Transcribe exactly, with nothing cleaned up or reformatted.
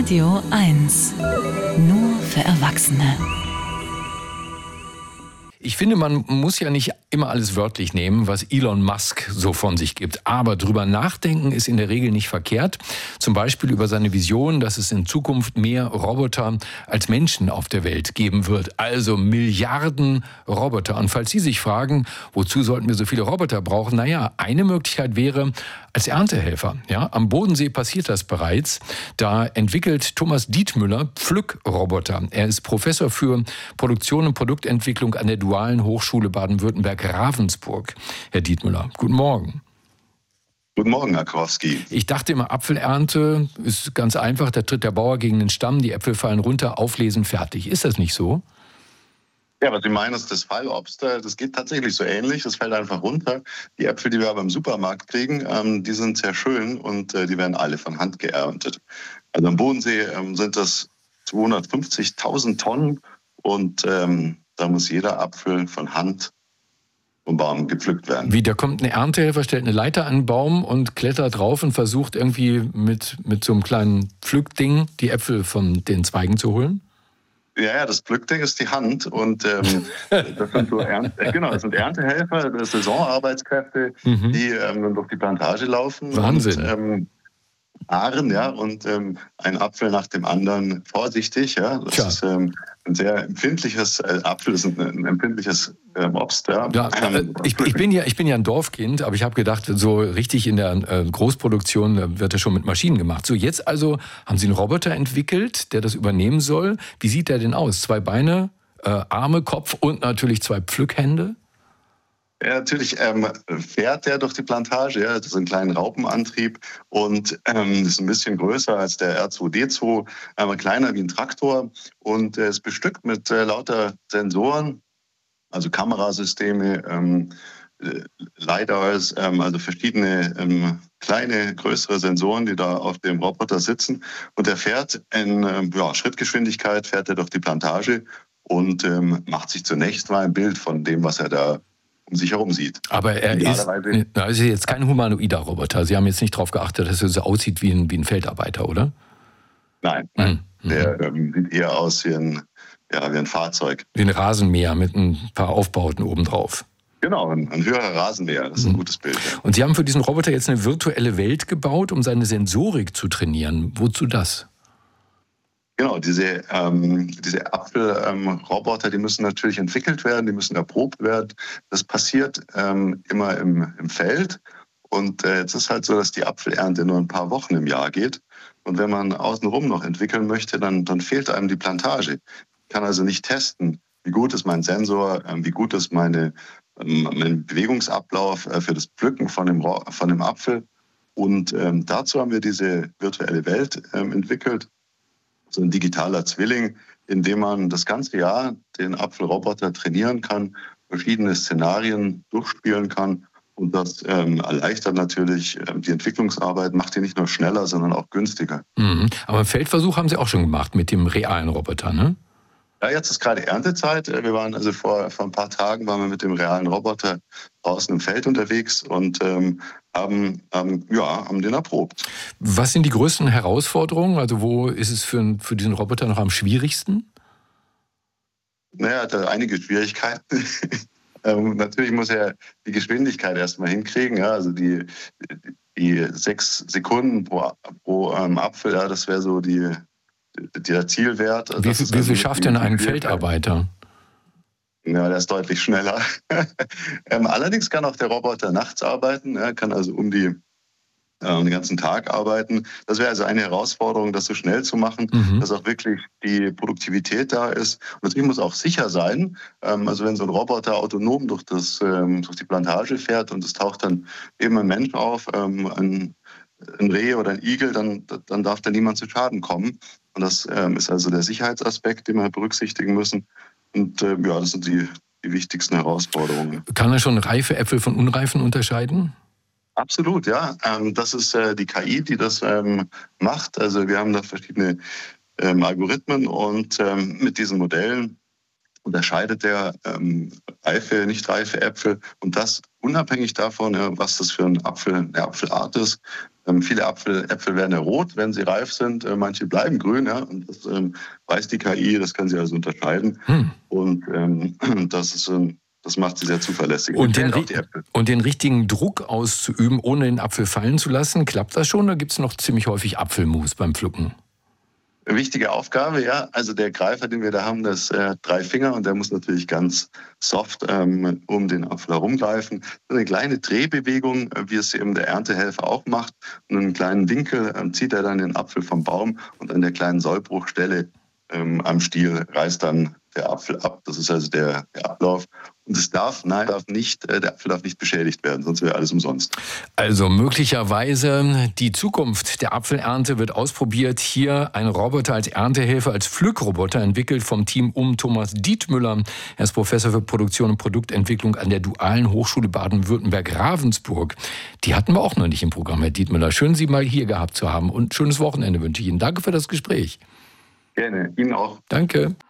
Radio eins. Nur für Erwachsene. Ich finde, man muss ja nicht immer alles wörtlich nehmen, was Elon Musk so von sich gibt. Aber drüber nachdenken ist in der Regel nicht verkehrt. Zum Beispiel über seine Vision, dass es in Zukunft mehr Roboter als Menschen auf der Welt geben wird. Also Milliarden Roboter. Und falls Sie sich fragen, wozu sollten wir so viele Roboter brauchen? Naja, eine Möglichkeit wäre als Erntehelfer. Ja, am Bodensee passiert das bereits. Da entwickelt Thomas Dietmüller Pflückroboter. Er ist Professor für Produktion und Produktentwicklung an der Dualen Hochschule Baden-Württemberg-Ravensburg. Herr Dietmüller, guten Morgen. Guten Morgen, Herr Kowski. Ich dachte immer, Apfelernte ist ganz einfach. Da tritt der Bauer gegen den Stamm, die Äpfel fallen runter, auflesen, fertig. Ist das nicht so? Ja, was Sie meinen, ist das Fallobst. Das geht tatsächlich so ähnlich. Das fällt einfach runter. Die Äpfel, die wir aber im Supermarkt kriegen, ähm, die sind sehr schön und äh, die werden alle von Hand geerntet. Also am Bodensee ähm, sind das zweihundertfünfzigtausend Tonnen und ähm, da muss jeder Apfel von Hand vom Baum gepflückt werden. Wie, da kommt ein Erntehelfer, stellt eine Leiter an den Baum und klettert drauf und versucht irgendwie mit, mit so einem kleinen Pflückding die Äpfel von den Zweigen zu holen? Ja, ja, das Pflückding ist die Hand und ähm, das sind so Ernte, genau, das sind Erntehelfer, das sind Saisonarbeitskräfte, mhm. die ähm, durch die Plantage laufen. Wahnsinn. Und, ähm, Ahren, ja, und ähm, ein Apfel nach dem anderen vorsichtig, ja. Das Tja. ist ähm, ein sehr empfindliches äh, Apfel, das ist ein, ein empfindliches ähm, Obst, ja. Ja, äh, ich, ich, bin ja, ich bin ja ein Dorfkind, aber ich habe gedacht, so richtig in der äh, Großproduktion äh, wird das schon mit Maschinen gemacht. So, jetzt also haben Sie einen Roboter entwickelt, der das übernehmen soll. Wie sieht der denn aus? Zwei Beine, äh, Arme, Kopf und natürlich zwei Pflückhände? Ja, natürlich ähm, fährt der durch die Plantage. Ja. Das ist ein kleiner Raupenantrieb und ähm, ist ein bisschen größer als der R zwei D zwei, aber kleiner wie ein Traktor und äh, ist bestückt mit äh, lauter Sensoren, also Kamerasysteme, ähm, äh, LiDARs, ähm, also verschiedene ähm, kleine, größere Sensoren, die da auf dem Roboter sitzen. Und der fährt in ähm, ja, Schrittgeschwindigkeit, fährt er durch die Plantage und ähm, macht sich zunächst mal ein Bild von dem, was er da um sich herum sieht. Aber er ist, er ist jetzt kein humanoider Roboter. Sie haben jetzt nicht darauf geachtet, dass er so aussieht wie ein, wie ein Feldarbeiter, oder? Nein, nein. Mhm. Der ähm, sieht eher aus wie ein, ja, wie ein Fahrzeug. Wie ein Rasenmäher mit ein paar Aufbauten obendrauf. Genau, ein, ein höherer Rasenmäher. Das ist ein mhm. gutes Bild. Ja. Und Sie haben für diesen Roboter jetzt eine virtuelle Welt gebaut, um seine Sensorik zu trainieren. Wozu das? Genau, diese, ähm, diese Apfelroboter, ähm, die müssen natürlich entwickelt werden, die müssen erprobt werden. Das passiert ähm, immer im, im Feld. Und äh, jetzt ist halt so, dass die Apfelernte nur ein paar Wochen im Jahr geht. Und wenn man außenrum noch entwickeln möchte, dann, dann fehlt einem die Plantage. Ich kann also nicht testen, wie gut ist mein Sensor, ähm, wie gut ist meine, ähm, mein Bewegungsablauf äh, für das Pflücken von dem, von dem Apfel. Und ähm, dazu haben wir diese virtuelle Welt ähm, entwickelt. So ein digitaler Zwilling, in dem man das ganze Jahr den Apfelroboter trainieren kann, verschiedene Szenarien durchspielen kann. Und das ähm, erleichtert natürlich ähm, die Entwicklungsarbeit, macht die nicht nur schneller, sondern auch günstiger. Mhm. Aber einen Feldversuch haben Sie auch schon gemacht mit dem realen Roboter, ne? Ja, jetzt ist gerade Erntezeit. Wir waren also vor, vor ein paar Tagen waren wir mit dem realen Roboter draußen im Feld unterwegs und ähm, haben, haben, ja, haben den erprobt. Was sind die größten Herausforderungen? Also wo ist es für, für diesen Roboter noch am schwierigsten? Naja, hat er einige Schwierigkeiten. ähm, natürlich muss er die Geschwindigkeit erstmal hinkriegen. Ja, also die, die sechs Sekunden pro, pro ähm, Apfel, ja, das wäre so die der Zielwert. Wie, wie viel also schafft denn ein Feldarbeiter? Ja, der ist deutlich schneller. ähm, allerdings kann auch der Roboter nachts arbeiten. Er kann also um die äh, den ganzen Tag arbeiten. Das wäre also eine Herausforderung, das so schnell zu machen, mhm. dass auch wirklich die Produktivität da ist. Und natürlich muss auch sicher sein. Ähm, also wenn so ein Roboter autonom durch, das, ähm, durch die Plantage fährt und es taucht dann eben ein Mensch auf, ähm, ein, ein Reh oder ein Igel, dann, dann darf da niemand zu Schaden kommen. Und das ähm, ist also der Sicherheitsaspekt, den wir berücksichtigen müssen. Und äh, ja, das sind die, die wichtigsten Herausforderungen. Kann er schon reife Äpfel von unreifen unterscheiden? Absolut, ja. Ähm, das ist äh, die K I, die das ähm, macht. Also wir haben da verschiedene ähm, Algorithmen und ähm, mit diesen Modellen unterscheidet der ähm, reife, nicht reife Äpfel. Und das unabhängig davon, was das für ein Apfel, eine Apfelart ist. Ähm, viele Apfel, Äpfel werden ja rot, wenn sie reif sind. Äh, manche bleiben grün, ja, und das ähm, weiß die K I, das kann sie also unterscheiden. Hm. Und ähm, das ist ähm, das macht sie sehr zuverlässig. Und den, und den richtigen Druck auszuüben, ohne den Apfel fallen zu lassen, klappt das schon? Oder gibt es noch ziemlich häufig Apfelmus beim Pflücken? Wichtige Aufgabe, ja. Also der Greifer, den wir da haben, das äh, drei Finger und der muss natürlich ganz soft ähm, um den Apfel herumgreifen. Eine kleine Drehbewegung, wie es eben der Erntehelfer auch macht. Und einen kleinen Winkel ähm, zieht er dann den Apfel vom Baum und an der kleinen Sollbruchstelle ähm, am Stiel reißt dann der Apfel ab. Das ist also der, der Ablauf. Und es darf, nein, darf nicht, der Apfel darf nicht beschädigt werden, sonst wäre alles umsonst. Also möglicherweise die Zukunft der Apfelernte wird ausprobiert. Hier ein Roboter als Erntehelfer, als Pflückroboter, entwickelt vom Team um Thomas Dietmüller. Er ist Professor für Produktion und Produktentwicklung an der Dualen Hochschule Baden-Württemberg-Ravensburg. Die hatten wir auch noch nicht im Programm, Herr Dietmüller. Schön, Sie mal hier gehabt zu haben und schönes Wochenende wünsche ich Ihnen. Danke für das Gespräch. Gerne, Ihnen auch. Danke.